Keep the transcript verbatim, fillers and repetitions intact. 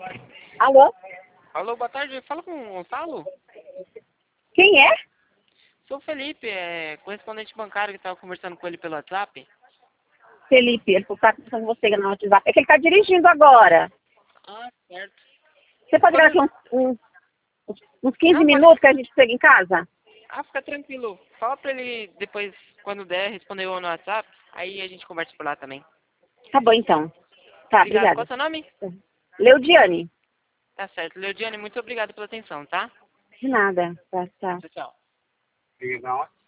Alô? Alô, boa tarde. Fala com o Gonçalo? Quem é? Sou o Felipe, é correspondente bancário que estava conversando com ele pelo WhatsApp. Felipe, ele está com você no WhatsApp. É que ele está dirigindo agora. Ah, certo. Você pode Pode... gravar uns, uns, uns quinze Não, pode... minutos que a gente chega em casa? Ah, fica tranquilo. Fala pra ele depois, quando der, responder eu no WhatsApp. Aí a gente conversa por lá também. Tá bom, então. Tá, Obrigado. Qual é obrigada. o seu nome? Leudiane. Tá certo. Leodiane, muito obrigado pela atenção, tá? De nada. Tá, tá. Tchau, tchau.